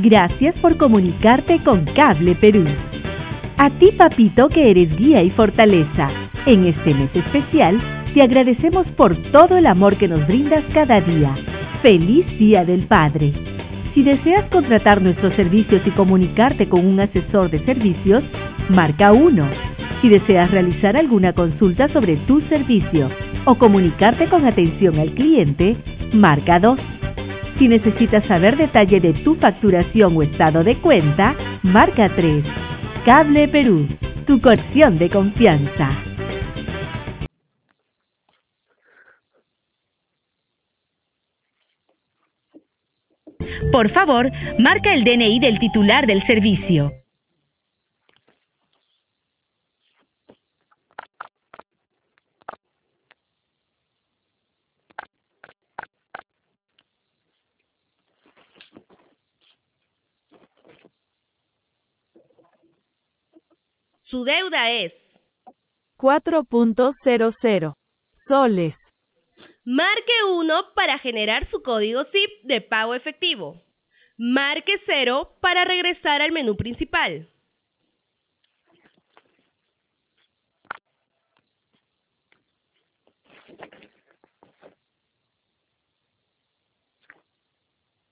Gracias por comunicarte con Cable Perú. A ti, papito, que eres guía y fortaleza. En este mes especial, te agradecemos por todo el amor que nos brindas cada día. ¡Feliz Día del Padre! Si deseas contratar nuestros servicios y comunicarte con un asesor de servicios, marca 1. Si deseas realizar alguna consulta sobre tu servicio o comunicarte con atención al cliente, marca 2. Si necesitas saber detalle de tu facturación o estado de cuenta, marca 3. Cable Perú, tu conexión de confianza. Por favor, marca el DNI del titular del servicio. Su deuda es 4.00 soles. Marque 1 para generar su código SIP de pago efectivo. Marque 0 para regresar al menú principal.